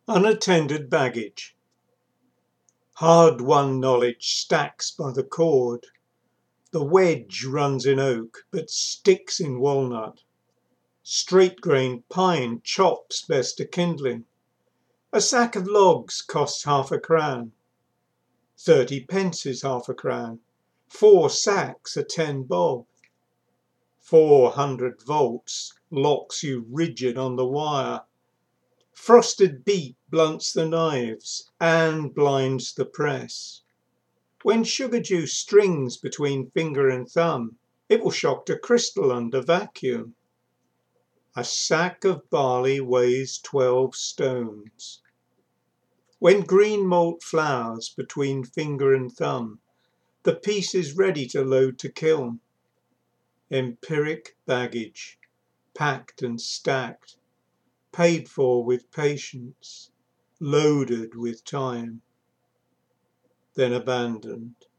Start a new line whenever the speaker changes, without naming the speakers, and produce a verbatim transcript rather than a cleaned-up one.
Unattended baggage. Hard-won knowledge stacks by the cord. The wedge runs in oak, but sticks in walnut. Straight-grained pine chops best a kindling. A sack of logs costs half a crown. Thirty pence is half a crown. Four sacks are ten bob. Four hundred volts locks you rigid on the wire. Frosted beet blunts the knives and blinds the press. When sugar juice strings between finger and thumb, it will shock to crystal under vacuum. A sack of barley weighs twelve stones. When green malt flowers between finger and thumb, the piece is ready to load to kiln. Empiric baggage, packed and stacked, paid for with patience, loaded with time, then abandoned.